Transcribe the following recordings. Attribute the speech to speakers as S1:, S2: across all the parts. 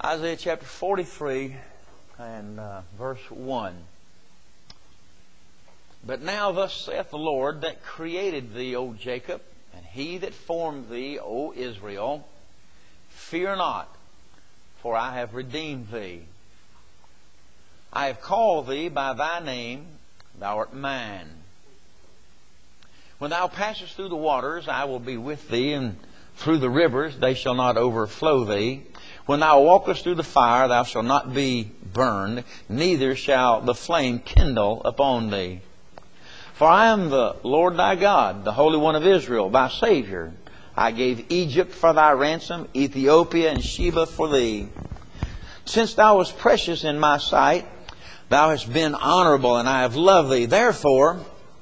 S1: Isaiah chapter 43 and verse 1. But now thus saith the Lord that created thee, O Jacob, and he that formed thee, O Israel, fear not, for I have redeemed thee. I have called thee by thy name, thou art mine. When thou passest through the waters, I will be with thee, and through the rivers, they shall not overflow thee. When thou walkest through the fire, thou shalt not be burned, neither shall the flame kindle upon thee. For I am the Lord thy God, the Holy One of Israel, thy Savior. I gave Egypt for thy ransom, Ethiopia and Sheba for thee. Since thou wast precious in my sight, thou hast been honorable, and I have loved thee. Therefore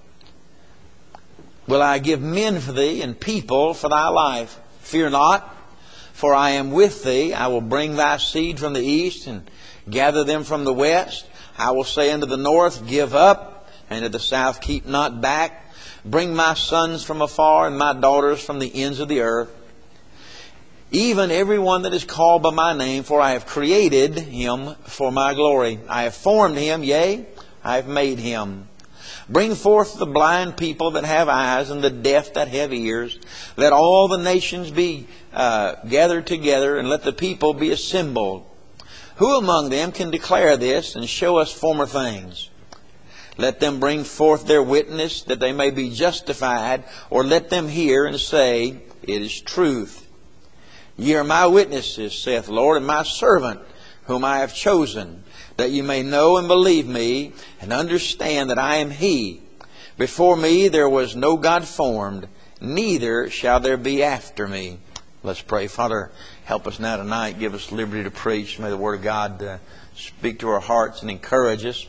S1: will I give men for thee, and people for thy life. Fear not, for I am with thee. I will bring thy seed from the east, and gather them from the west. I will say unto the north, Give up, and to the south, Keep not back. Bring my sons from afar, and my daughters from the ends of the earth. Even every one that is called by my name, for I have created him for my glory. I have formed him, yea, I have made him. Bring forth the blind people that have eyes, and the deaf that have ears. Let all the nations be gathered together, and let the people be assembled. Who among them can declare this, and show us former things? Let them bring forth their witness, that they may be justified, or let them hear and say, It is truth. Ye are my witnesses, saith the Lord, and my servant, whom I have chosen, that you may know and believe me, and understand that I am He. Before me there was no God formed, neither shall there be after me. Let's pray. Father, help us now tonight. Give us liberty to preach. May the Word of God speak to our hearts and encourage us.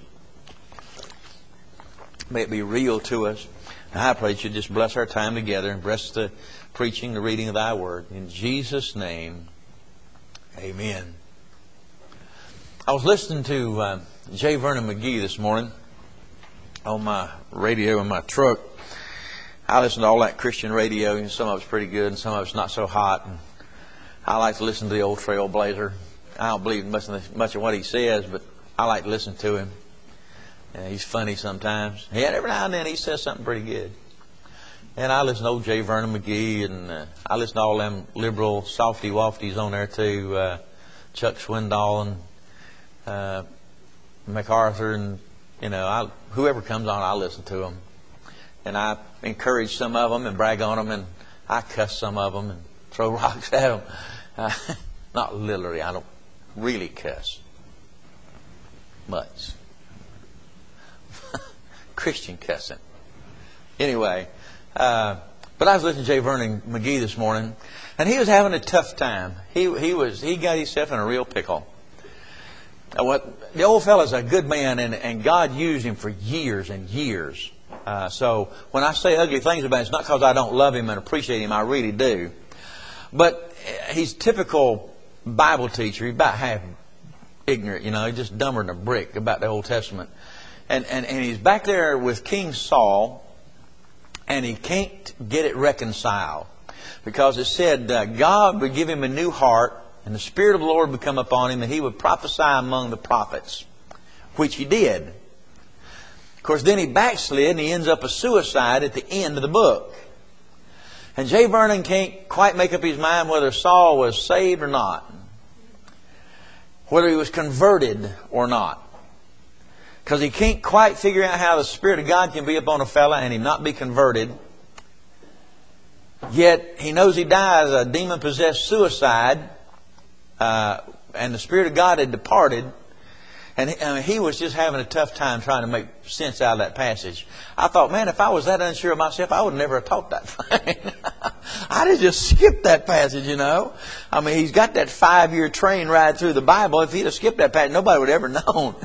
S1: May it be real to us. And I pray that you just bless our time together and bless the preaching, the reading of thy Word. In Jesus' name, amen. I was listening to J. Vernon McGee this morning on my radio in my truck. I listen to all that Christian radio, and some of it's pretty good and some of it's not so hot. And I like to listen to the old Trailblazer. I don't believe much of what he says, but I like to listen to him. He's funny sometimes. And every now and then he says something pretty good. And I listen to old J. Vernon McGee, and I listen to all them liberal softy-wafties on there too. Chuck Swindoll and MacArthur, and whoever comes on, I listen to them, and I encourage some of them and brag on them, and I cuss some of them and throw rocks at them. Not literally. I don't really cuss much. Christian cussing. Anyway, but I was listening to J. Vernon McGee this morning, and he was having a tough time. He got himself in a real pickle. The old fellow's a good man, and God used him for years and years. So when I say ugly things about him, it's not because I don't love him and appreciate him. I really do. But he's typical Bible teacher. He's about half ignorant, he's just dumber than a brick about the Old Testament. And he's back there with King Saul, and he can't get it reconciled. Because it said God would give him a new heart, and the Spirit of the Lord would come upon him, and he would prophesy among the prophets, which he did. Of course, then he backslid, and he ends up a suicide at the end of the book. And J. Vernon can't quite make up his mind whether Saul was saved or not, whether he was converted or not. Because he can't quite figure out how the Spirit of God can be upon a fella and him not be converted. Yet he knows he dies a demon-possessed suicide, and the Spirit of God had departed, and he was just having a tough time trying to make sense out of that passage. I thought, man, if I was that unsure of myself, I would never have taught that thing. I'd have just skipped that passage, I mean, he's got that 5-year train ride through the Bible. If he'd have skipped that passage, nobody would have ever known.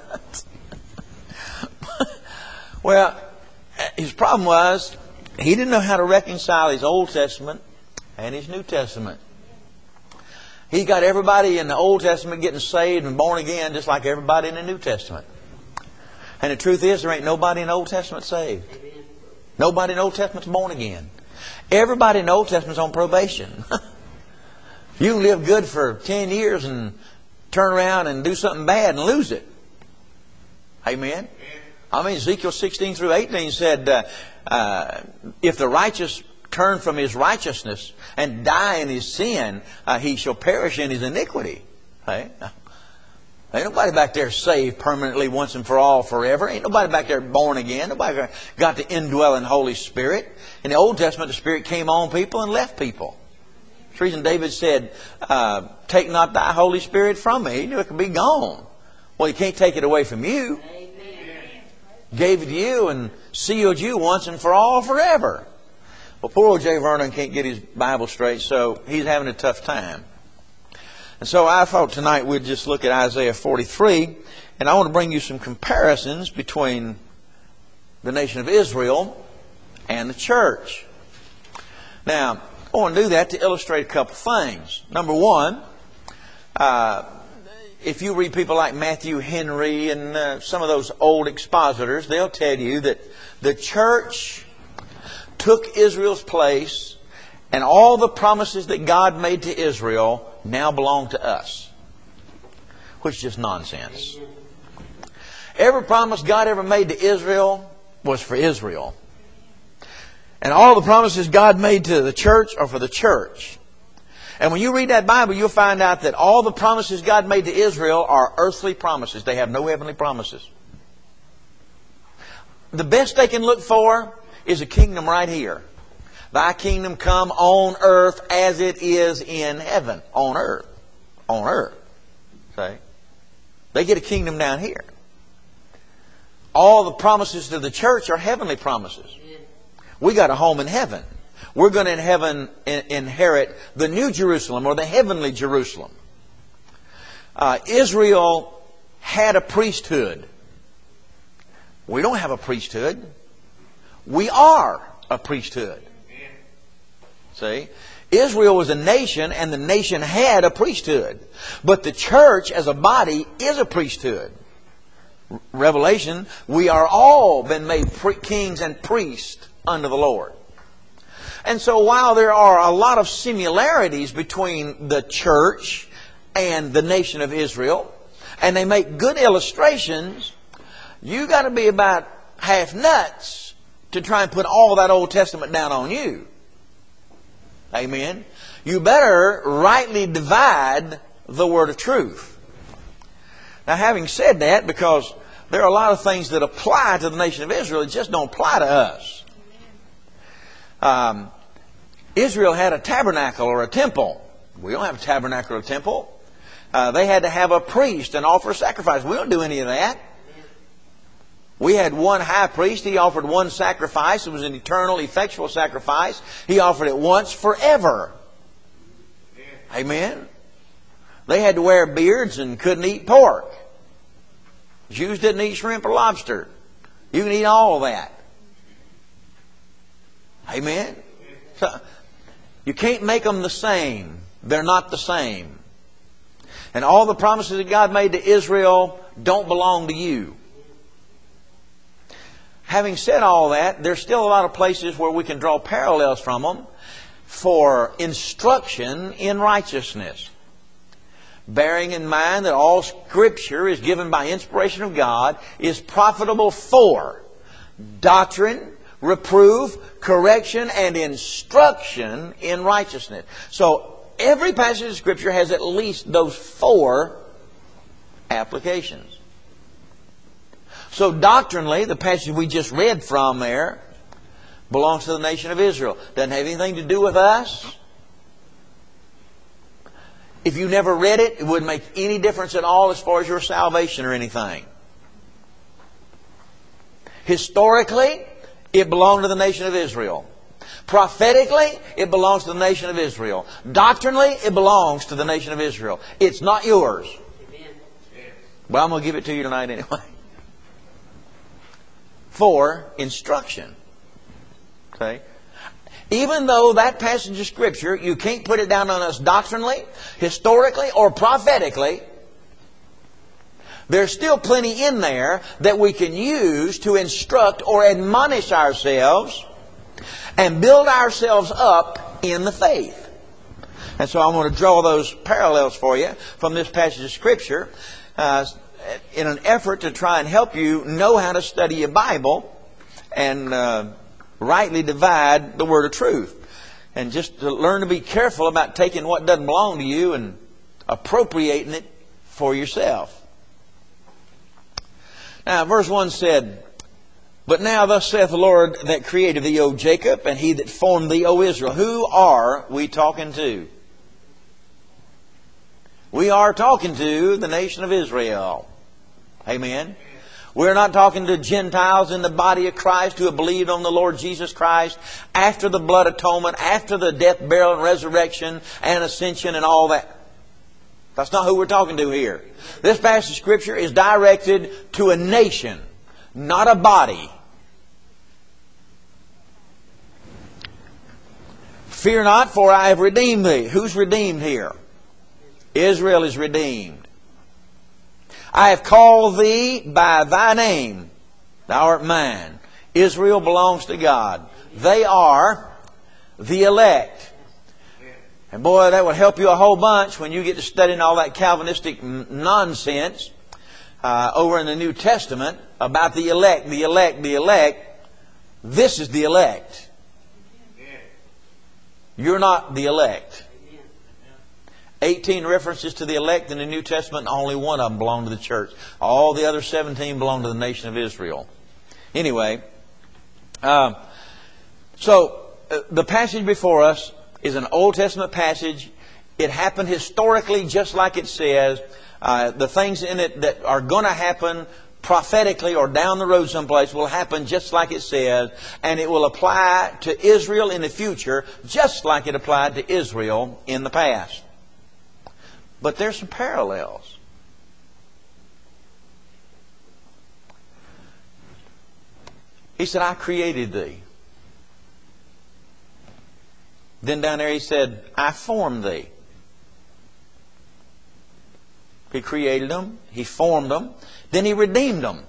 S1: Well, his problem was he didn't know how to reconcile his Old Testament and his New Testament. He got everybody in the Old Testament getting saved and born again just like everybody in the New Testament. And the truth is, there ain't nobody in the Old Testament saved. Nobody in the Old Testament's born again. Everybody in the Old Testament's on probation. You can live good for 10 years and turn around and do something bad and lose it. Amen? I mean, Ezekiel 16 through 18 said, if the righteous turn from his righteousness and die in his sin, he shall perish in his iniquity. Hey? Ain't nobody back there saved permanently once and for all forever. Ain't nobody back there born again. Nobody got the indwelling Holy Spirit. In the Old Testament, the Spirit came on people and left people. That's the reason David said, take not thy Holy Spirit from me. He knew it could be gone. Well, he can't take it away from you. Amen. Gave it to you and sealed you once and for all forever. Well, poor old J. Vernon can't get his Bible straight, so he's having a tough time. And so I thought tonight we'd just look at Isaiah 43, and I want to bring you some comparisons between the nation of Israel and the church. Now, I want to do that to illustrate a couple things. Number one, if you read people like Matthew Henry and some of those old expositors, they'll tell you that the church took Israel's place, and all the promises that God made to Israel now belong to us. Which is just nonsense. Every promise God ever made to Israel was for Israel. And all the promises God made to the church are for the church. And when you read that Bible, you'll find out that all the promises God made to Israel are earthly promises. They have no heavenly promises. The best they can look for is a kingdom right here. Thy kingdom come on earth as it is in heaven. On earth. On earth. See? They get a kingdom down here. All the promises to the church are heavenly promises. We got a home in heaven. We're going to inherit the New Jerusalem or the heavenly Jerusalem. Israel had a priesthood. We don't have a priesthood. We are a priesthood. See? Israel was a nation, and the nation had a priesthood. But the church as a body is a priesthood. Revelation, we are all been made kings and priests unto the Lord. And so while there are a lot of similarities between the church and the nation of Israel, and they make good illustrations, you got to be about half nuts to try and put all that Old Testament down on you. Amen. You better rightly divide the word of truth. Now, having said that, because there are a lot of things that apply to the nation of Israel that just don't apply to us. Israel had a tabernacle or a temple. We don't have a tabernacle or a temple. They had to have a priest and offer a sacrifice. We don't do any of that. We had one high priest. He offered one sacrifice. It was an eternal, effectual sacrifice. He offered it once forever. Amen. They had to wear beards and couldn't eat pork. Jews didn't eat shrimp or lobster. You can eat all of that. Amen. So, you can't make them the same. They're not the same. And all the promises that God made to Israel don't belong to you. Having said all that, there's still a lot of places where we can draw parallels from them for instruction in righteousness. Bearing in mind that all Scripture is given by inspiration of God, is profitable for doctrine, reproof, correction, and instruction in righteousness. So every passage of Scripture has at least those 4 applications. So doctrinally, the passage we just read from there belongs to the nation of Israel. Doesn't have anything to do with us. If you never read it, it wouldn't make any difference at all as far as your salvation or anything. Historically, it belonged to the nation of Israel. Prophetically, it belongs to the nation of Israel. Doctrinally, it belongs to the nation of Israel. It's not yours. Amen. Well, I'm going to give it to you tonight anyway. For instruction. Okay? Even though that passage of Scripture, you can't put it down on us doctrinally, historically, or prophetically, there's still plenty in there that we can use to instruct or admonish ourselves and build ourselves up in the faith. And so I want to draw those parallels for you from this passage of Scripture in an effort to try and help you know how to study your Bible and rightly divide the word of truth. And just to learn to be careful about taking what doesn't belong to you and appropriating it for yourself. Now, verse 1 said, "But now thus saith the Lord that created thee, O Jacob, and he that formed thee, O Israel." Who are we talking to? We are talking to the nation of Israel. Amen. We're not talking to Gentiles in the body of Christ who have believed on the Lord Jesus Christ after the blood atonement, after the death, burial, and resurrection, and ascension, and all that. That's not who we're talking to here. This passage of Scripture is directed to a nation, not a body. "Fear not, for I have redeemed thee." Who's redeemed here? Israel is redeemed. "I have called thee by thy name. Thou art mine." Israel belongs to God. They are the elect. And boy, that would help you a whole bunch when you get to studying all that Calvinistic nonsense over in the New Testament about the elect, the elect, the elect. This is the elect. You're not the elect. 18 references to the elect in the New Testament, and only one of them belonged to the church. All the other 17 belong to the nation of Israel. Anyway, so the passage before us is an Old Testament passage. It happened historically just like it says. The things in it that are going to happen prophetically or down the road someplace will happen just like it says. And it will apply to Israel in the future just like it applied to Israel in the past. But there's some parallels. He said, "I created thee." Then down there he said, "I formed thee." He created them. He formed them. Then he redeemed them.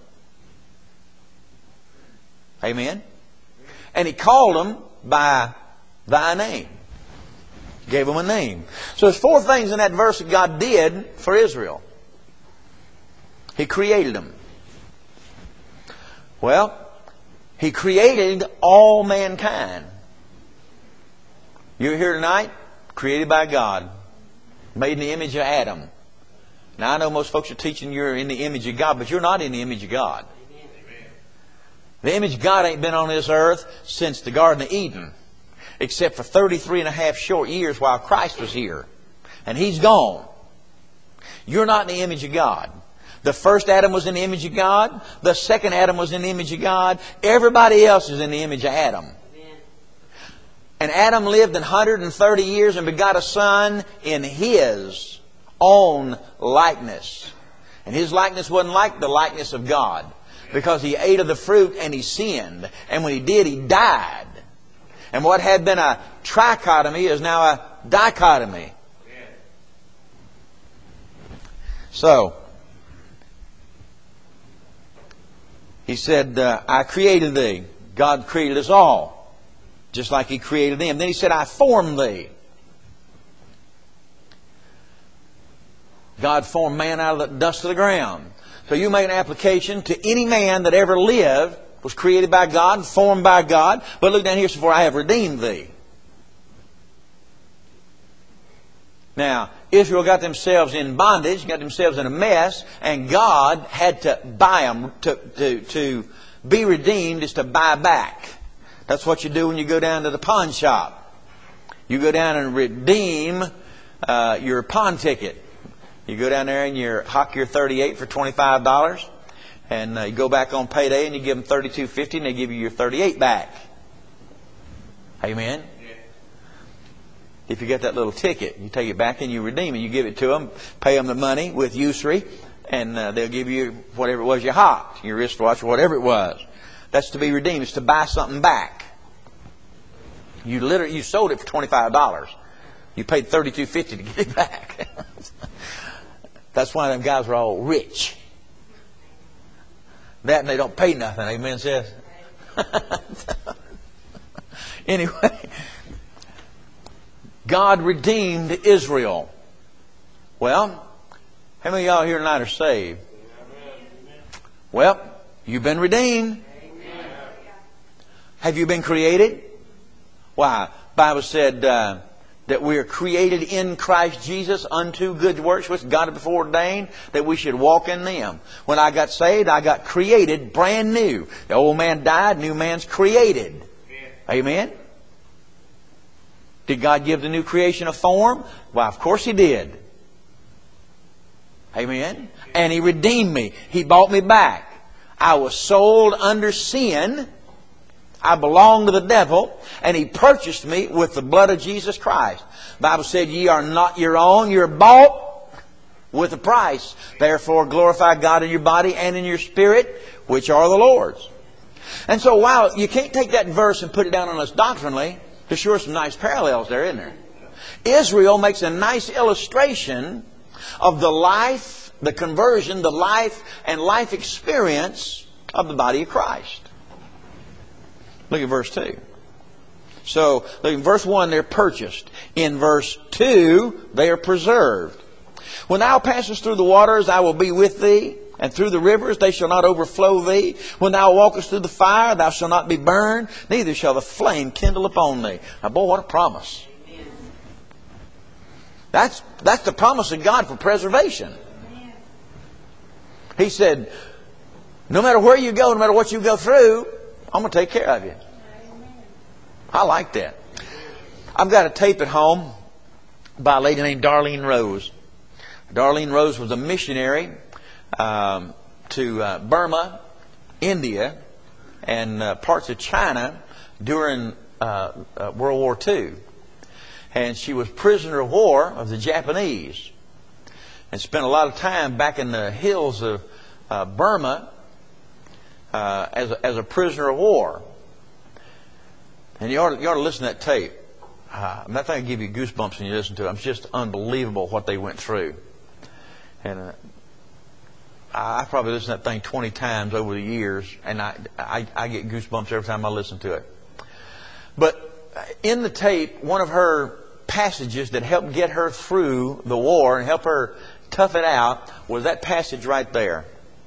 S1: Amen? And he called them by thy name. Gave them a name. So there's 4 things in that verse that God did for Israel. He created them. Well, He created all mankind. You're here tonight, created by God, made in the image of Adam. Now I know most folks are teaching you're in the image of God, but you're not in the image of God. Amen. The image of God ain't been on this earth since the Garden of Eden, except for 33 and a half short years while Christ was here. And He's gone. You're not in the image of God. The first Adam was in the image of God. The second Adam was in the image of God. Everybody else is in the image of Adam. And Adam lived 130 years and begot a son in his own likeness. And his likeness wasn't like the likeness of God, because he ate of the fruit and he sinned. And when he did, he died. And what had been a trichotomy is now a dichotomy. So, he said, "I created thee." God created us all, just like He created them. Then He said, "I formed thee." God formed man out of the dust of the ground. So you make an application to any man that ever lived, was created by God, formed by God. But look down here, "For I have redeemed thee." Now, Israel got themselves in bondage, got themselves in a mess, and God had to buy them. To be redeemed is to buy back. That's what you do when you go down to the pawn shop. You go down and redeem your pawn ticket. You go down there and you hock your 38 for $25, and you go back on payday and you give them $32.50, and they give you your 38 back. Amen. If you get that little ticket, you take it back and you redeem it. You give it to them, pay them the money with usury, and they'll give you whatever it was you hocked, your wristwatch or whatever it was. That's to be redeemed. It's to buy something back. You sold it for $25. You paid $32.50 to get it back. That's why them guys are all rich. That and they don't pay nothing. Amen, says. Anyway, God redeemed Israel. Well, how many of y'all here tonight are saved? Well, you've been redeemed. Have you been created? Why? The Bible said that we are created in Christ Jesus unto good works, which God had before ordained that we should walk in them. When I got saved, I got created brand new. The old man died, new man's created. Amen? Did God give the new creation a form? Well, of course He did. Amen? And He redeemed me. He bought me back. I was sold under sin. I belonged to the devil, and He purchased me with the blood of Jesus Christ. The Bible said, ye are not your own, you're bought with a price. Therefore glorify God in your body and in your spirit, which are the Lord's. And so while you can't take that verse and put it down on us doctrinally, there's sure some nice parallels there, isn't there? Israel makes a nice illustration of the life, the conversion, the life and life experience of the body of Christ. Look at verse 2. So, look, in verse 1, they're purchased. In verse 2, they are preserved. When thou passest through the waters, I will be with thee. And through the rivers, they shall not overflow thee. When thou walkest through the fire, thou shalt not be burned, neither shall the flame kindle upon thee. Now, boy, what a promise. That's the promise of God for preservation. He said, no matter where you go, no matter what you go through, I'm going to take care of you. I like that. I've got a tape at home by a lady named Darlene Rose. Darlene Rose was a missionary to Burma, India, and parts of China during World War II. And she was prisoner of war of the Japanese. And spent a lot of time back in the hills of Burma as a prisoner of war. And you ought to listen to that tape. That thing will give you goosebumps when you listen to it. It's just unbelievable what they went through. And I probably listened to that thing 20 times over the years, and I get goosebumps every time I listen to it. But in the tape, one of her passages that helped get her through the war and help her tough it out was that passage right there.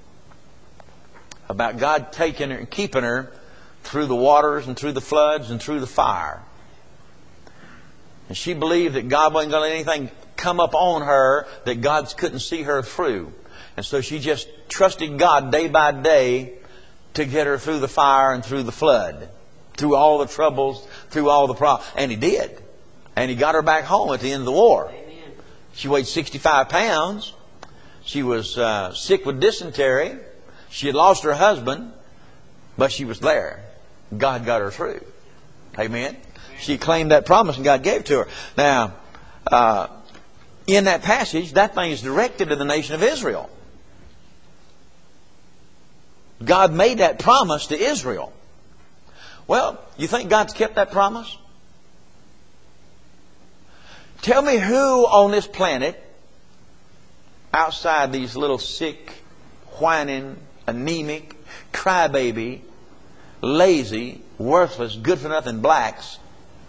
S1: About God taking her and keeping her through the waters and through the floods and through the fire. And she believed that God wasn't going to let anything come up on her that God couldn't see her through. And so she just trusted God day by day to get her through the fire and through the flood. Through all the troubles, through all the problems. And He did. And He got her back home at the end of the war. Amen. She weighed 65 pounds. She was sick with dysentery. She had lost her husband, but she was there. God got her through. Amen. She claimed that promise and God gave it to her. Now, in that passage, that thing is directed to the nation of Israel. God made that promise to Israel. Well, you think God's kept that promise? Tell me who on this planet, outside these little sick, whining, anemic, crybaby, lazy, worthless, good-for-nothing blacks,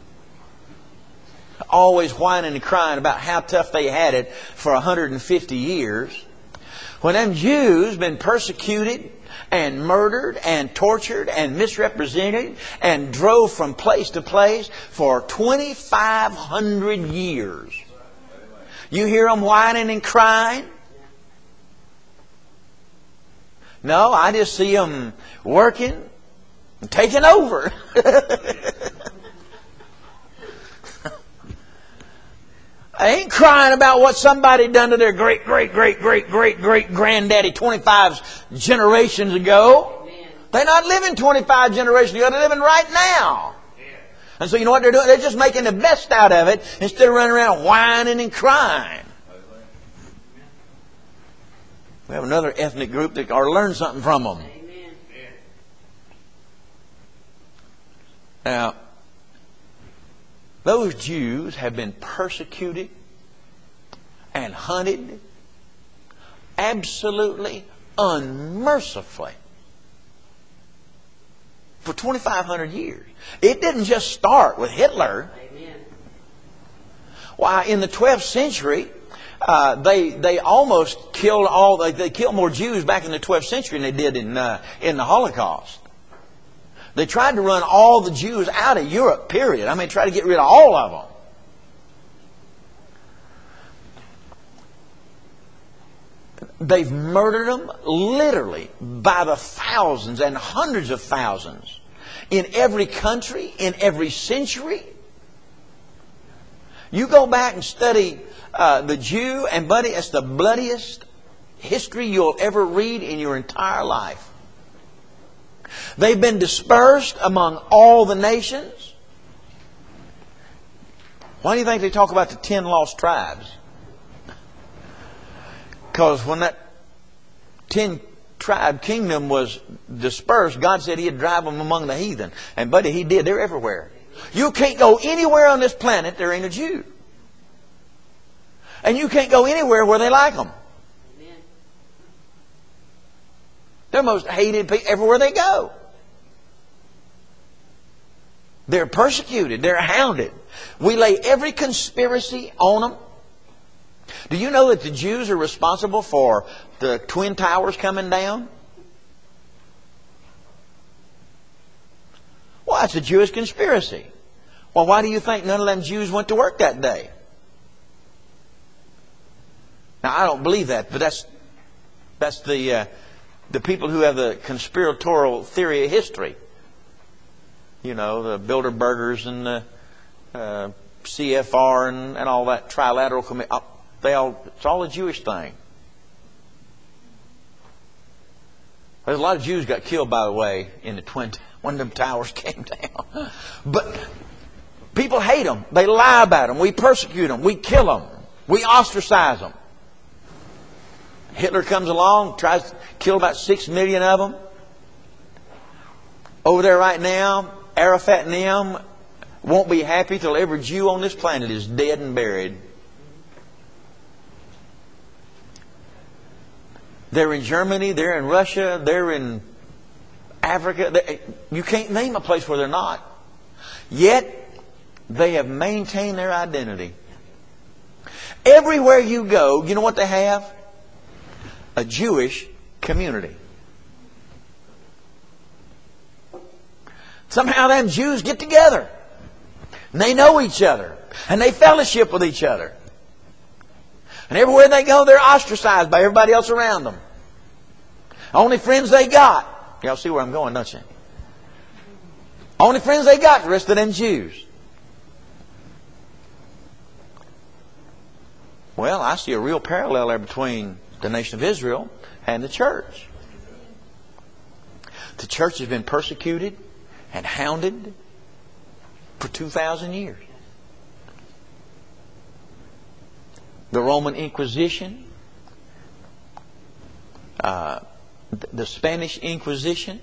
S1: always whining and crying about how tough they had it for 150 years, when them Jews been persecuted and murdered and tortured and misrepresented and drove from place to place for 2,500 years. You hear them whining and crying? No, I just see them working and taking over. I ain't crying about what somebody done to their great granddaddy 25 generations ago. Amen. They're not living 25 generations ago. They're living right now. Yeah. And so you know what they're doing? They're just making the best out of it instead of running around whining and crying. We have another ethnic group that ought to learn something from them. Amen. Now, those Jews have been persecuted and hunted absolutely unmercifully for 2,500 years. It didn't just start with Hitler. Amen. Why, in the 12th century, they almost killed they killed more Jews back in the 12th century than they did in the Holocaust. They tried to run all the Jews out of Europe, period. I mean, try to get rid of all of them. They've murdered them literally by the thousands and hundreds of thousands in every country, in every century. You go back and study the Jew, and buddy, it's the bloodiest history you'll ever read in your entire life. They've been dispersed among all the nations. Why do you think they talk about the 10 lost tribes? Because when that 10 tribe kingdom was dispersed, God said He'd drive them among the heathen. And buddy, He did. They're everywhere. You can't go anywhere on this planet there ain't a Jew. And you can't go anywhere where they like them. They're most hated people everywhere they go. They're persecuted. They're hounded. We lay every conspiracy on them. Do you know that the Jews are responsible for the Twin Towers coming down? Well, that's a Jewish conspiracy. Well, why do you think none of them Jews went to work that day? Now, I don't believe that, but that's the people who have the conspiratorial theory of history. You know, the Bilderbergers and the CFR and all that trilateral committee. It's all a Jewish thing. There's a lot of Jews got killed, by the way, in the when them towers came down. But people hate them. They lie about them. We persecute them. We kill them. We ostracize them. Hitler comes along, tries to kill about 6 million of them. Over there right now, Arafat and them won't be happy till every Jew on this planet is dead and buried. They're in Germany, they're in Russia, they're in Africa. You can't name a place where they're not. Yet, they have maintained their identity. Everywhere you go, you know what they have? A Jewish community. Somehow them Jews get together. And they know each other. And they fellowship with each other. And everywhere they go, they're ostracized by everybody else around them. Only friends they got. Y'all see where I'm going, don't you? Only friends they got, the rest of them Jews. Well, I see a real parallel there between the nation of Israel and the church. The church has been persecuted and hounded for 2,000 years. The Roman Inquisition, the Spanish Inquisition.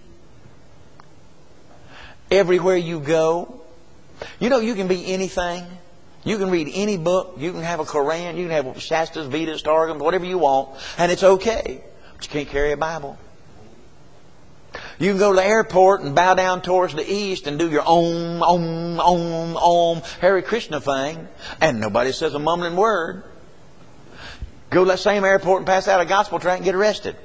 S1: Everywhere you go, you know, you can be anything. You can read any book. You can have a Koran. You can have Shastas, Vedas, Targums, whatever you want, and it's okay. But you can't carry a Bible. You can go to the airport and bow down towards the east and do your Om, Om, Om, Om, Hare Krishna thing, and nobody says a mumbling word. Go to that same airport and pass out a gospel tract and get arrested.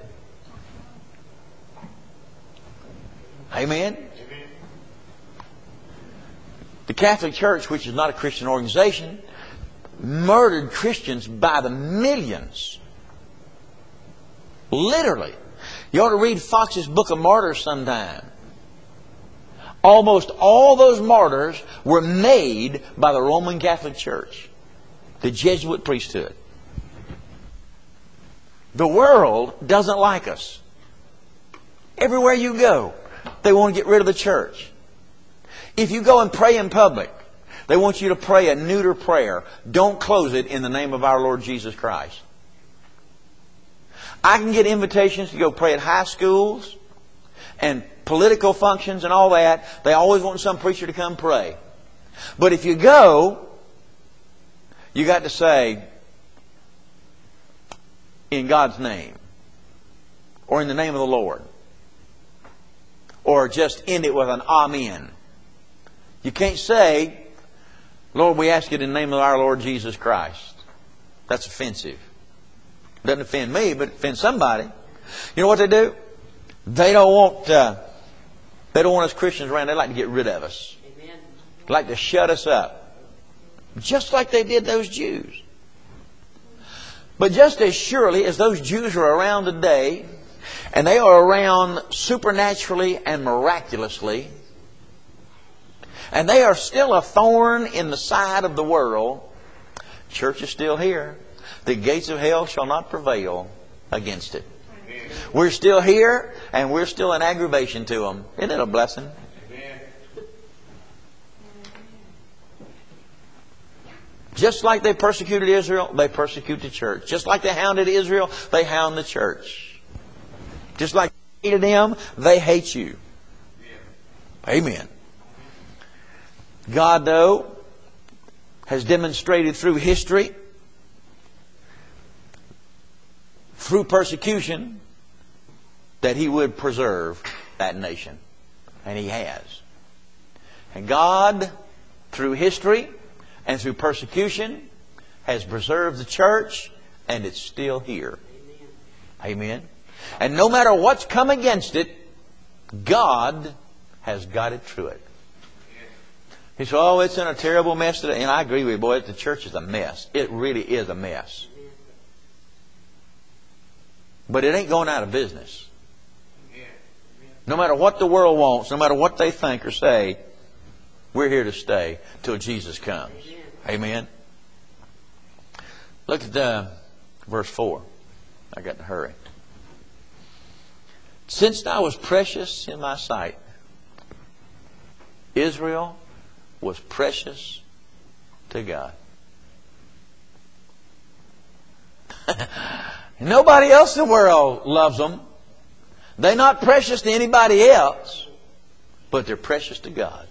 S1: Amen? The Catholic Church, which is not a Christian organization, murdered Christians by the millions. Literally. You ought to read Fox's Book of Martyrs sometime. Almost all those martyrs were made by the Roman Catholic Church, the Jesuit priesthood. The world doesn't like us. Everywhere you go, they want to get rid of the church. If you go and pray in public, they want you to pray a neuter prayer. Don't close it in the name of our Lord Jesus Christ. I can get invitations to go pray at high schools and political functions and all that. They always want some preacher to come pray. But if you go, you got to say, in God's name, or in the name of the Lord, or just end it with an amen. You can't say, Lord, we ask it in the name of our Lord Jesus Christ. That's offensive. Doesn't offend me, but it offends somebody. You know what they do? They don't want us Christians around. They like to get rid of us. Amen. They like to shut us up. Just like they did those Jews. But just as surely as those Jews are around today, and they are around supernaturally and miraculously, and they are still a thorn in the side of the world, church is still here. The gates of hell shall not prevail against it. Amen. We're still here, and we're still an aggravation to them. Isn't it a blessing? Amen. Just like they persecuted Israel, they persecute the church. Just like they hounded Israel, they hound the church. Just like they hated them, they hate you. Amen. God, though, has demonstrated through history, through persecution, that He would preserve that nation. And He has. And God, through history and through persecution, has preserved the church, and it's still here. Amen. And no matter what's come against it, God has got it through it. He said, oh, it's in a terrible mess today. And I agree with you, boy, the church is a mess. It really is a mess. But it ain't going out of business. No matter what the world wants, no matter what they think or say, we're here to stay till Jesus comes. Amen. Look at verse 4. I got to hurry. Since thou was precious in my sight, Israel was precious to God. Nobody else in the world loves them. They're not precious to anybody else, but they're precious to God.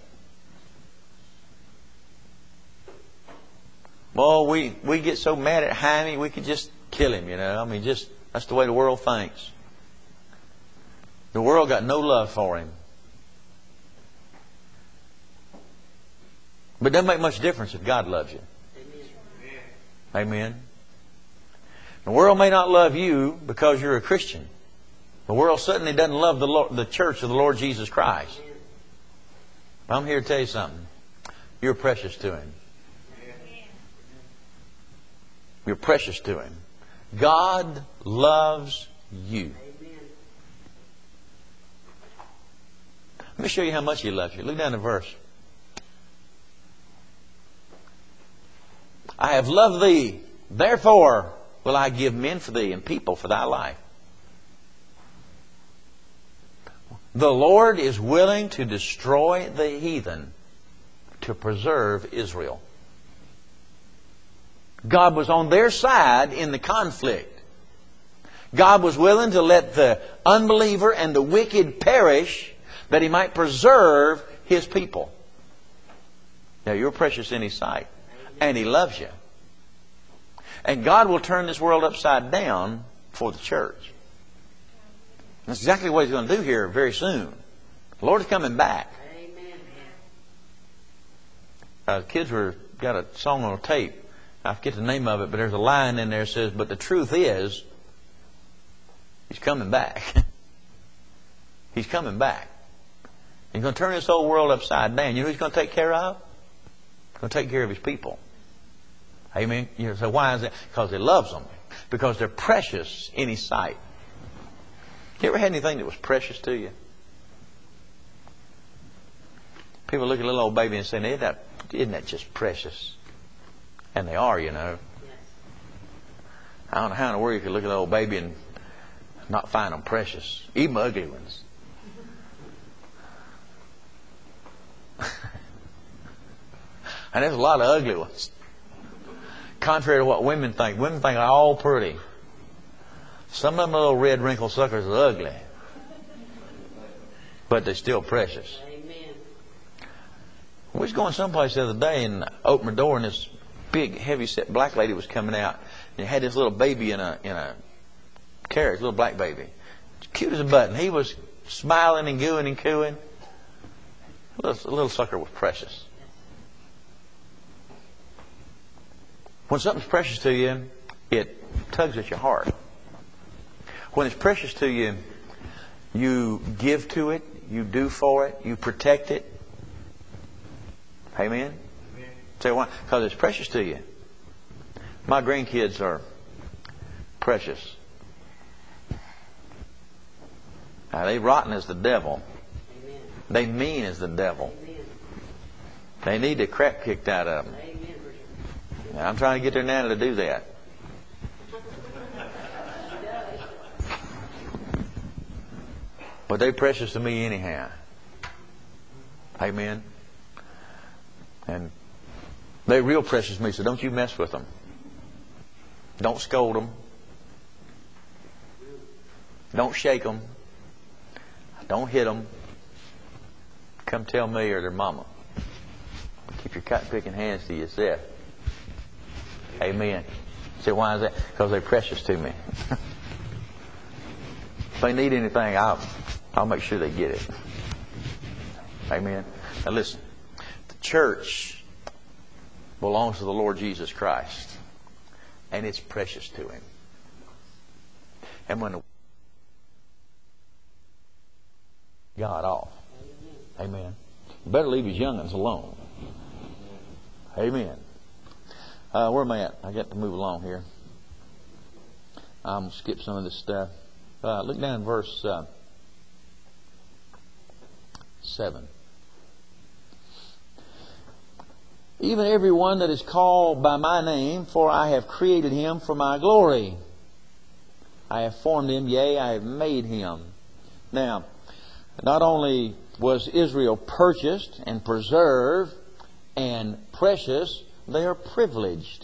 S1: Well, we get so mad at Jaime, we could just kill him, you know. I mean, that's the way the world thinks. The world got no love for him. But it doesn't make much difference if God loves you. Amen. Amen. The world may not love you because you're a Christian. The world certainly doesn't love the church of the Lord Jesus Christ. But I'm here to tell you something. You're precious to Him. You're precious to Him. God loves you. Let me show you how much He loves you. Look down the verse. I have loved thee, therefore will I give men for thee and people for thy life. The Lord is willing to destroy the heathen to preserve Israel. God was on their side in the conflict. God was willing to let the unbeliever and the wicked perish that He might preserve His people. Now, you're precious in His sight. And He loves you. And God will turn this world upside down for the church. That's exactly what He's going to do here very soon. The Lord is coming back. Kids got a song on a tape. I forget the name of it, but there's a line in there that says, but the truth is, He's coming back. He's coming back. He's going to turn this whole world upside down. You know who He's going to take care of? He's going to take care of His people. Amen. You say, why is that? Because He loves them. Because they're precious in His sight. You ever had anything that was precious to you? People look at a little old baby and say, isn't that just precious? And they are, you know. I don't know how in the world you could look at an old baby and not find them precious. Even ugly ones. And there's a lot of ugly ones. Contrary to what women think they're all pretty. Some of them little red wrinkled suckers are ugly. But they're still precious. Amen. We was going someplace the other day and opened the door and this big heavy-set black lady was coming out. And had this little baby in a carriage, little black baby. Cute as a button. He was smiling and gooing and cooing. The little sucker was precious. When something's precious to you, it tugs at your heart. When it's precious to you, you give to it, you do for it, you protect it. Amen? Amen. Say why? Because it's precious to you. My grandkids are precious. Now, they rotten as the devil. Amen. They mean as the devil. Amen. They need the crap kicked out of them. Amen. Now, I'm trying to get their nana to do that. But they're precious to me anyhow. Amen. And they're real precious to me, so don't you mess with them. Don't scold them. Don't shake them. Don't hit them. Come tell me or their mama. Keep your cotton picking hands to yourself. Amen. Say, why is that? Because they're precious to me. If they need anything, I'll make sure they get it. Amen. Now listen. The church belongs to the Lord Jesus Christ. And it's precious to Him. And when God off. Amen. You better leave His young'uns alone. Amen. Where am I at? I got to move along here. I'm going to skip some of this stuff. Look down in verse 7. Even every one that is called by my name, for I have created him for my glory. I have formed him, yea, I have made him. Now, not only was Israel purchased and preserved and precious, they are privileged.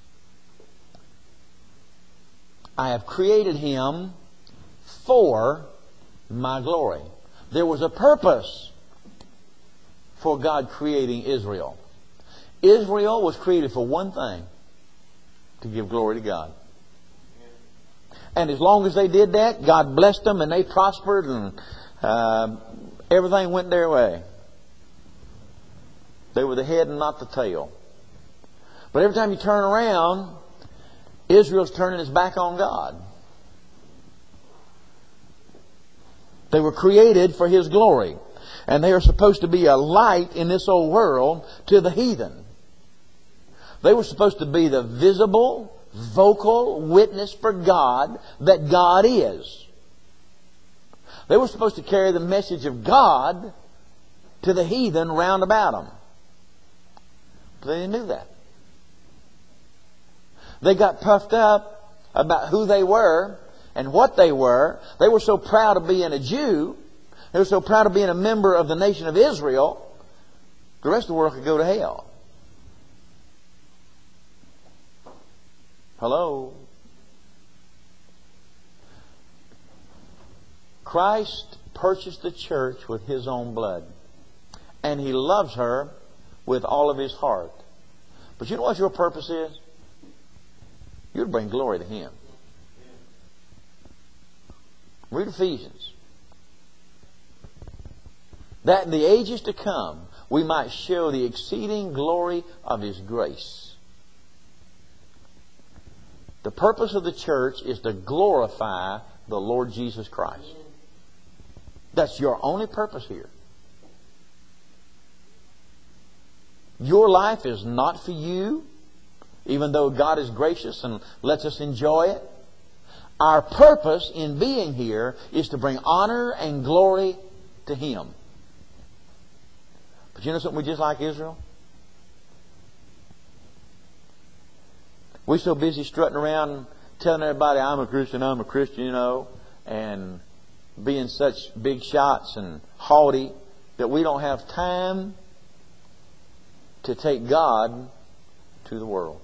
S1: I have created him for my glory. There was a purpose for God creating Israel. Israel was created for one thing: to give glory to God. And as long as they did that, God blessed them and they prospered and everything went their way. They were the head and not the tail. But every time you turn around, Israel's turning its back on God. They were created for His glory. And they are supposed to be a light in this old world to the heathen. They were supposed to be the visible, vocal witness for God that God is. They were supposed to carry the message of God to the heathen round about them. But they didn't do that. They got puffed up about who they were and what they were. They were so proud of being a Jew. They were so proud of being a member of the nation of Israel. The rest of the world could go to hell. Hello? Christ purchased the church with His own blood. And He loves her with all of His heart. But you know what your purpose is? You're to bring glory to Him. Read Ephesians. That in the ages to come we might show the exceeding glory of His grace. The purpose of the church is to glorify the Lord Jesus Christ. That's your only purpose here. Your life is not for you, even though God is gracious and lets us enjoy it. Our purpose in being here is to bring honor and glory to Him. But you know something? We just like Israel. We're so busy strutting around telling everybody, I'm a Christian, you know, and being such big shots and haughty that we don't have time to take God to the world.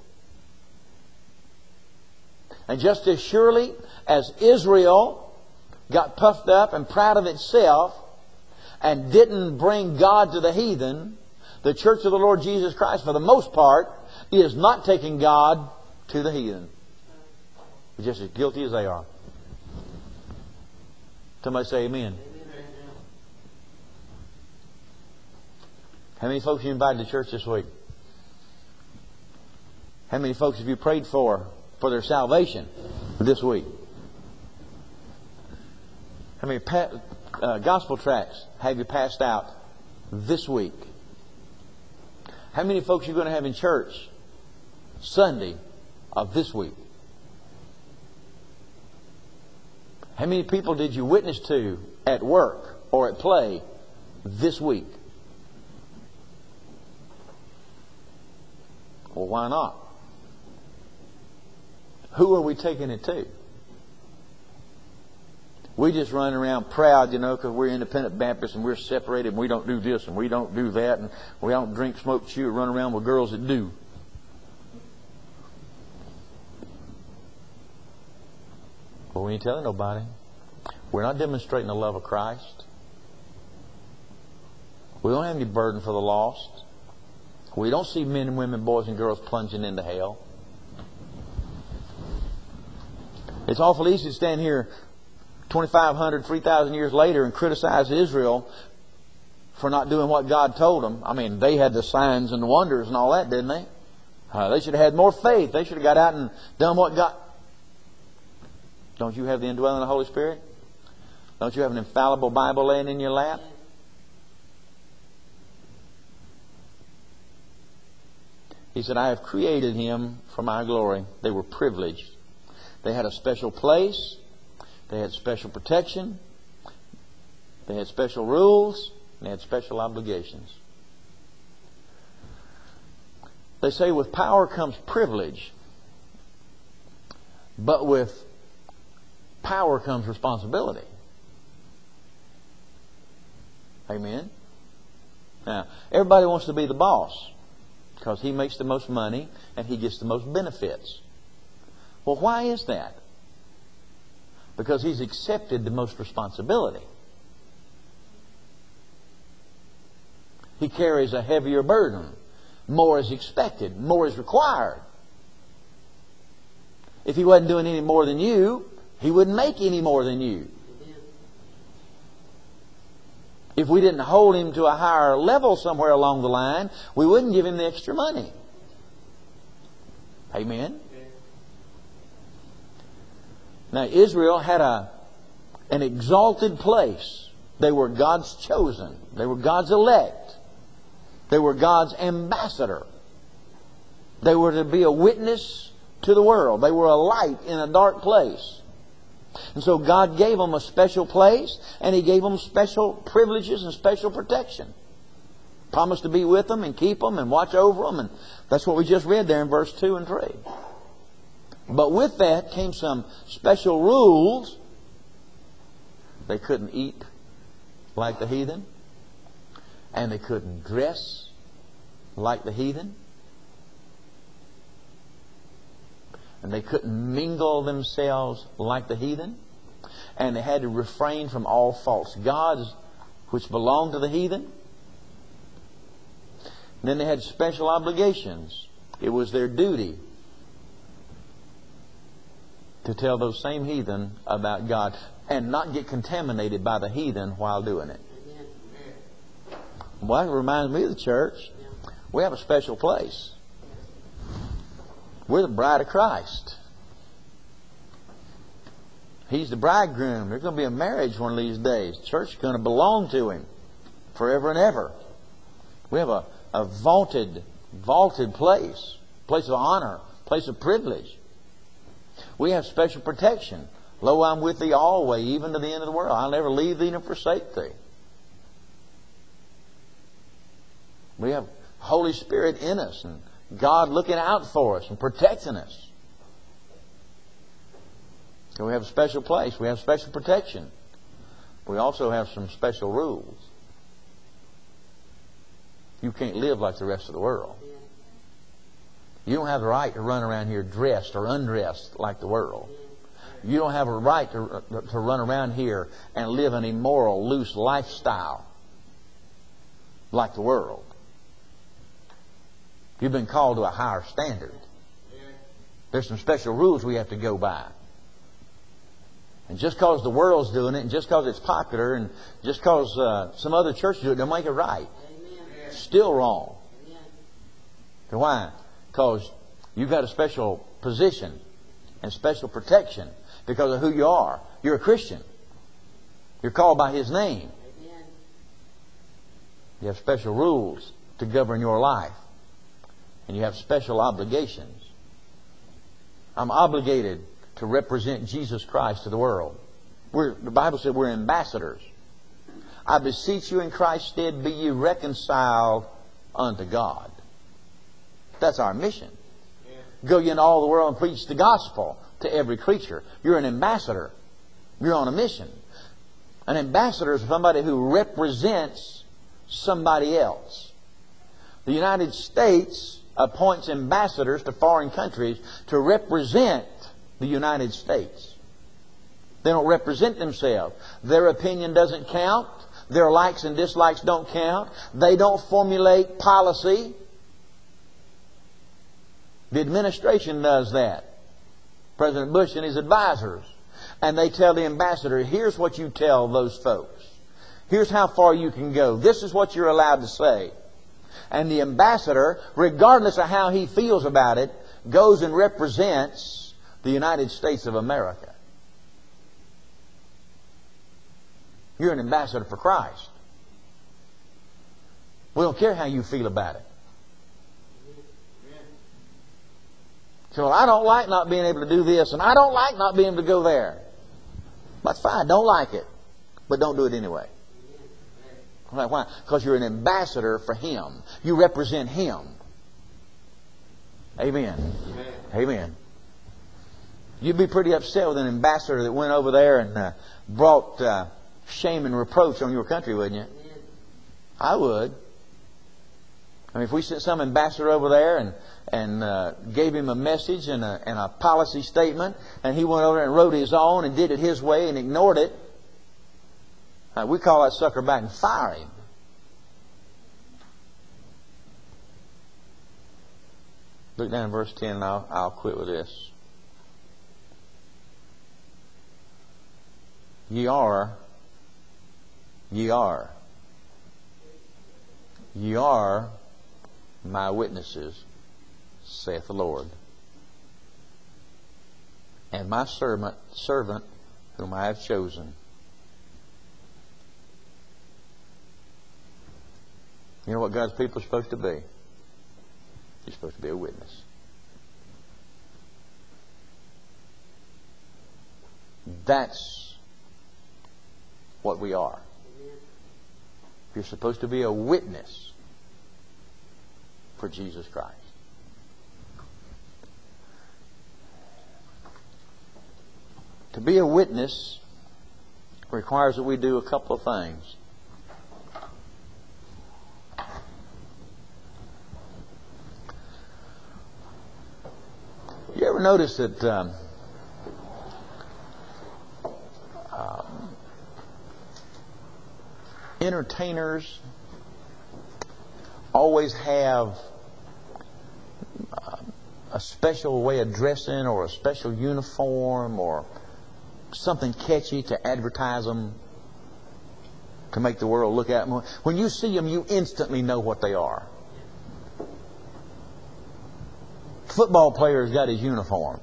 S1: And just as surely as Israel got puffed up and proud of itself and didn't bring God to the heathen, the church of the Lord Jesus Christ, for the most part, is not taking God to the heathen. Just as guilty as they are. Somebody say amen. How many folks you invited to church this week? How many folks have you prayed for their salvation this week? How many gospel tracts have you passed out this week? How many folks are you going to have in church Sunday of this week? How many people did you witness to at work or at play this week? Well, why not? Who are we taking it to? We just run around proud, because we're independent Baptists and we're separated and we don't do this and we don't do that and we don't drink, smoke, chew, run around with girls that do. Well, we ain't telling nobody. We're not demonstrating the love of Christ. We don't have any burden for the lost. We don't see men and women, boys and girls plunging into hell. It's awful easy to stand here 2,500, 3,000 years later and criticize Israel for not doing what God told them. I mean, they had the signs and the wonders and all that, didn't they? They should have had more faith. They should have got out and done what God... Don't you have the indwelling of the Holy Spirit? Don't you have an infallible Bible laying in your lap? He said, I have created him for my glory. They were privileged. They had a special place. They had special protection. They had special rules. And they had special obligations. They say with power comes privilege. But with power comes responsibility. Amen? Now, everybody wants to be the boss because he makes the most money and he gets the most benefits. Well, why is that? Because he's accepted the most responsibility. He carries a heavier burden. More is expected. More is required. If he wasn't doing any more than you, he wouldn't make any more than you. If we didn't hold him to a higher level somewhere along the line, we wouldn't give him the extra money. Amen? Now, Israel had an exalted place. They were God's chosen. They were God's elect. They were God's ambassador. They were to be a witness to the world. They were a light in a dark place. And so God gave them a special place, and He gave them special privileges and special protection. Promised to be with them and keep them and watch over them. And that's what we just read there in verse 2 and 3. But with that came some special rules. They couldn't eat like the heathen. And they couldn't dress like the heathen. And they couldn't mingle themselves like the heathen. And they had to refrain from all false gods which belonged to the heathen. And then they had special obligations. It was their duty to tell those same heathen about God and not get contaminated by the heathen while doing it. Well, that reminds me of the church. We have a special place. We're the bride of Christ. He's the bridegroom. There's going to be a marriage one of these days. The church is going to belong to Him forever and ever. We have a vaulted place. Place of honor. Place of privilege. We have special protection. Lo, I'm with thee always, even to the end of the world. I'll never leave thee nor forsake thee. We have Holy Spirit in us and God looking out for us and protecting us. So we have a special place. We have special protection. We also have some special rules. You can't live like the rest of the world. You don't have the right to run around here dressed or undressed like the world. You don't have a right to run around here and live an immoral, loose lifestyle like the world. You've been called to a higher standard. There's some special rules we have to go by. And just because the world's doing it, and just because it's popular, and just because some other church do it, don't make it right. It's still wrong. So why? Because You've got a special position and special protection because of who you are. You're a Christian. You're called by His name. You have special rules to govern your life. And you have special obligations. I'm obligated to represent Jesus Christ to the world. The Bible said we're ambassadors. I beseech you in Christ's stead, be ye reconciled unto God. That's our mission. Go ye into all the world and preach the gospel to every creature. You're an ambassador. You're on a mission. An ambassador is somebody who represents somebody else. The United States appoints ambassadors to foreign countries to represent the United States. They don't represent themselves. Their opinion doesn't count. Their likes and dislikes don't count. They don't formulate policy. The administration does that. President Bush and his advisors. And they tell the ambassador, here's what you tell those folks. Here's how far you can go. This is what you're allowed to say. And the ambassador, regardless of how he feels about it, goes and represents the United States of America. You're an ambassador for Christ. We don't care how you feel about it. So I don't like not being able to do this, and I don't like not being able to go there. That's fine. Don't like it. But don't do it anyway. Why? Because you're an ambassador for Him. You represent Him. Amen. Amen. You'd be pretty upset with an ambassador that went over there and brought shame and reproach on your country, wouldn't you? I would. I mean, if we sent some ambassador over there and gave him a message and a policy statement, and he went over and wrote his own and did it his way and ignored it, we call that sucker back and fire him. Look down in verse 10 and I'll quit with this. Ye are my witnesses, saith the Lord, and my servant whom I have chosen. You know what God's people are supposed to be? You're supposed to be a witness. That's what we are. You're supposed to be a witness for Jesus Christ. To be a witness requires that we do a couple of things. You ever notice that entertainers always have a special way of dressing or a special uniform or something catchy to advertise them, to make the world look at them? When you see them, you instantly know what they are. Football player's got his uniform.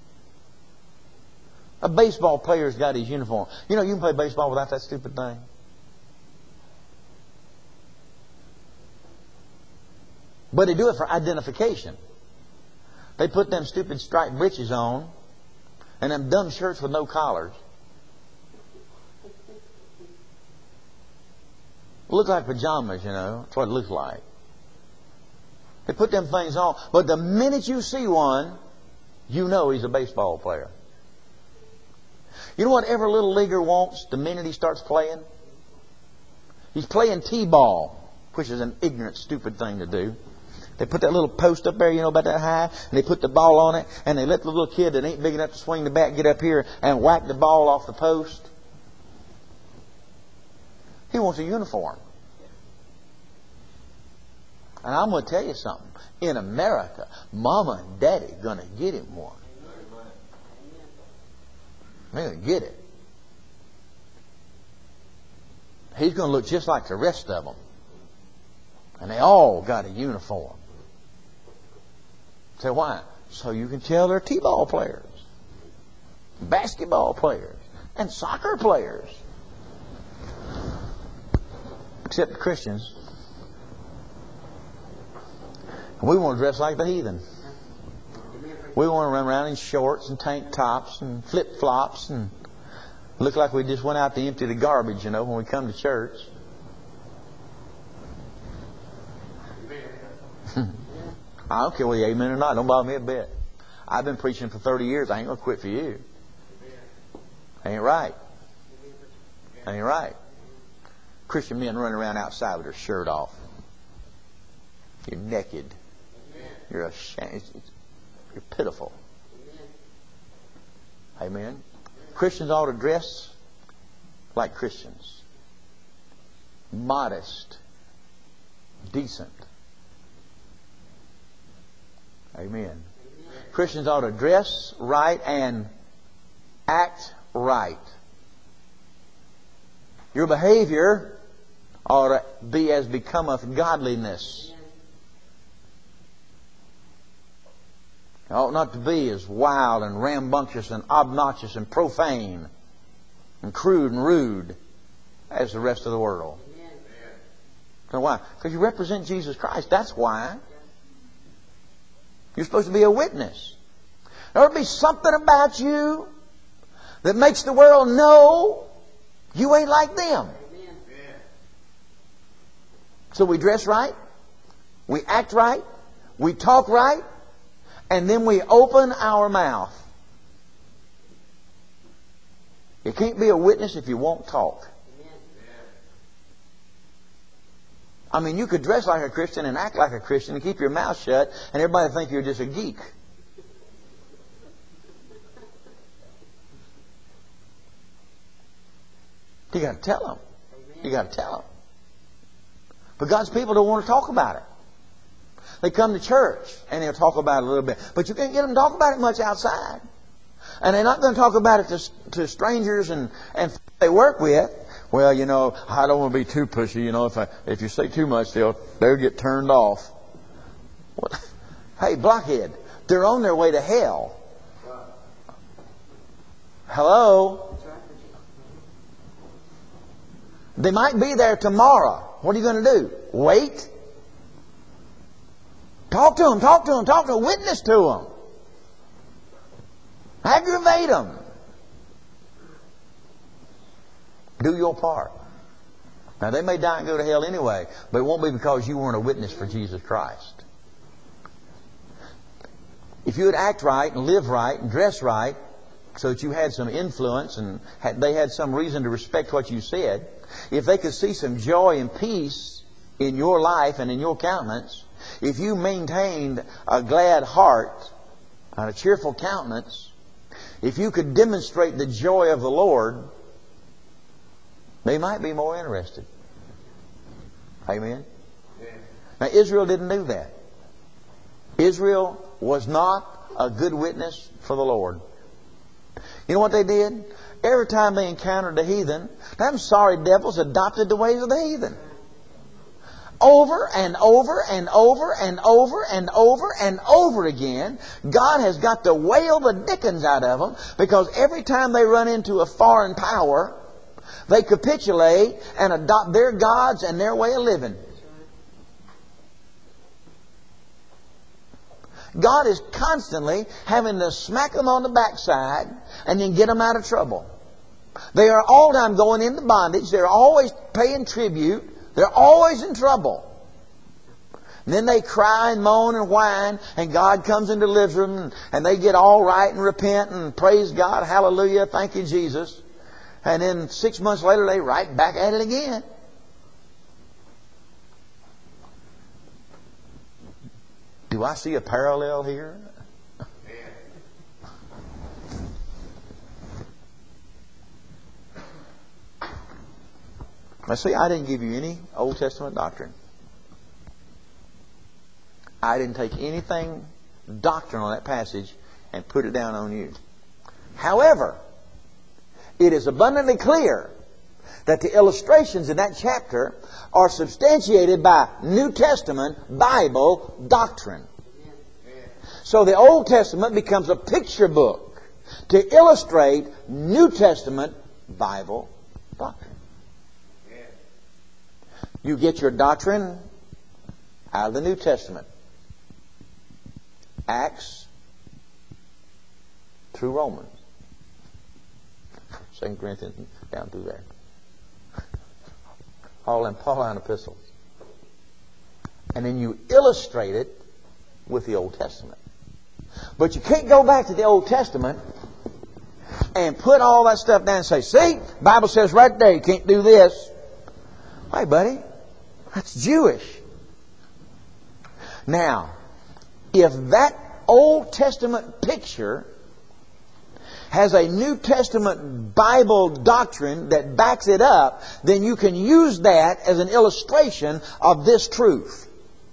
S1: A baseball player's got his uniform. You know, you can play baseball without that stupid thing. But they do it for identification. They put them stupid striped breeches on and them dumb shirts with no collars. Look like pajamas, you know. That's what it looks like. They put them things on. But the minute you see one, you know he's a baseball player. You know what every little leaguer wants the minute he starts playing? He's playing t-ball, which is an ignorant, stupid thing to do. They put that little post up there, you know, about that high, and they put the ball on it, and they let the little kid that ain't big enough to swing the bat get up here and whack the ball off the post. He wants a uniform. And I'm going to tell you something. In America, Mama and Daddy are going to get him one. They're going to get it. He's going to look just like the rest of them. And they all got a uniform. Say, why? So you can tell they're t-ball players, basketball players, and soccer players. Except the Christians. We want to dress like the heathen. We want to run around in shorts and tank tops and flip-flops and look like we just went out to empty the garbage, when we come to church. I don't care whether you amen or not. Don't bother me a bit. I've been preaching for 30 years. I ain't going to quit for you. Ain't right. Ain't right. Christian men running around outside with their shirt off. You're naked. You're ashamed. You're pitiful. Amen. Christians ought to dress like Christians. Modest. Decent. Amen. Christians ought to dress right and act right. Your behavior ought to be as becometh godliness. It ought not to be as wild and rambunctious and obnoxious and profane and crude and rude as the rest of the world. So why? Because you represent Jesus Christ. That's why. You're supposed to be a witness. There ought to be something about you that makes the world know you ain't like them. So we dress right, we act right, we talk right, and then we open our mouth. You can't be a witness if you won't talk. I mean, you could dress like a Christian and act like a Christian and keep your mouth shut, and everybody would think you're just a geek. You got to tell them. You got to tell them. But God's people don't want to talk about it. They come to church and they'll talk about it a little bit. But you can't get them to talk about it much outside. And they're not going to talk about it to strangers and they work with. Well, I don't want to be too pushy. If you say too much, they'll get turned off. What? Hey, blockhead, they're on their way to hell. Hello? They might be there tomorrow. What are you going to do? Wait? Talk to them, talk to them, talk to them. Witness to them. Aggravate them. Do your part. Now, they may die and go to hell anyway, but it won't be because you weren't a witness for Jesus Christ. If you would act right and live right and dress right so that you had some influence and they had some reason to respect what you said, if they could see some joy and peace in your life and in your countenance, if you maintained a glad heart and a cheerful countenance, if you could demonstrate the joy of the Lord, they might be more interested. Amen? Now, Israel didn't do that. Israel was not a good witness for the Lord. You know what they did? Every time they encountered a heathen, them sorry devils adopted the ways of the heathen. Over and over and over and over and over and over again, God has got to wail the dickens out of them because every time they run into a foreign power, they capitulate and adopt their gods and their way of living. God is constantly having to smack them on the backside and then get them out of trouble. They are all the time going into bondage. They're always paying tribute. They're always in trouble. And then they cry and moan and whine, and God comes and delivers them, and they get all right and repent and praise God, hallelujah, thank you, Jesus. And then 6 months later, they right back at it again. Do I see a parallel here? Now see, I didn't give you any Old Testament doctrine. I didn't take anything doctrinal in that passage and put it down on you. However, it is abundantly clear that the illustrations in that chapter are substantiated by New Testament Bible doctrine. So the Old Testament becomes a picture book to illustrate New Testament Bible doctrine. You get your doctrine out of the New Testament. Acts through Romans. 2 Corinthians down through there. All in Pauline epistles. And then you illustrate it with the Old Testament. But you can't go back to the Old Testament and put all that stuff down and say, see, the Bible says right there you can't do this. Hey, buddy, that's Jewish. Now, if that Old Testament picture has a New Testament Bible doctrine that backs it up, then you can use that as an illustration of this truth.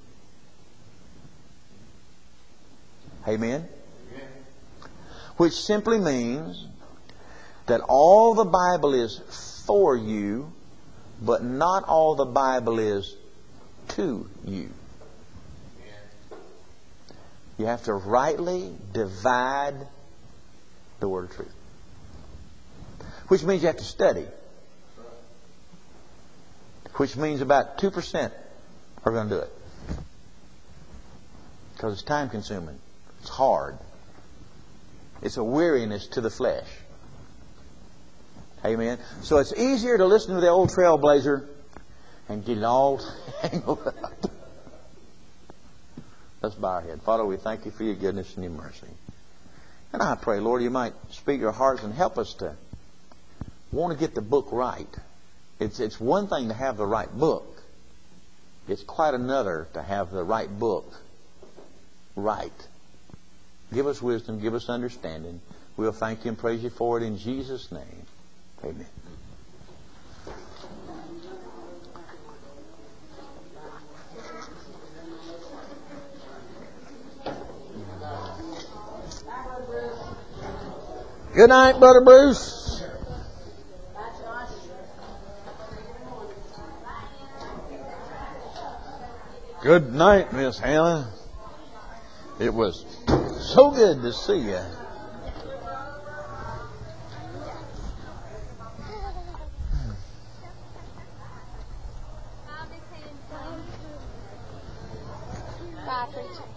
S1: Amen? Which simply means that all the Bible is for you, but not all the Bible is to you. You have to rightly divide the word of truth. Which means you have to study. Which means about 2% are going to do it. Because it's time consuming. It's hard. It's a weariness to the flesh. Amen. So it's easier to listen to the old Trailblazer and get it all tangled up. Let's bow our head. Father, we thank you for your goodness and your mercy. And I pray, Lord, you might speak your hearts and help us to want to get the book right. It's one thing to have the right book. It's quite another to have the right book right. Give us wisdom, give us understanding. We'll thank you and praise you for it in Jesus' name. Amen. Good night, Brother Bruce. Good night, Miss Hannah. It was so good to see you.
S2: Bye, preacher.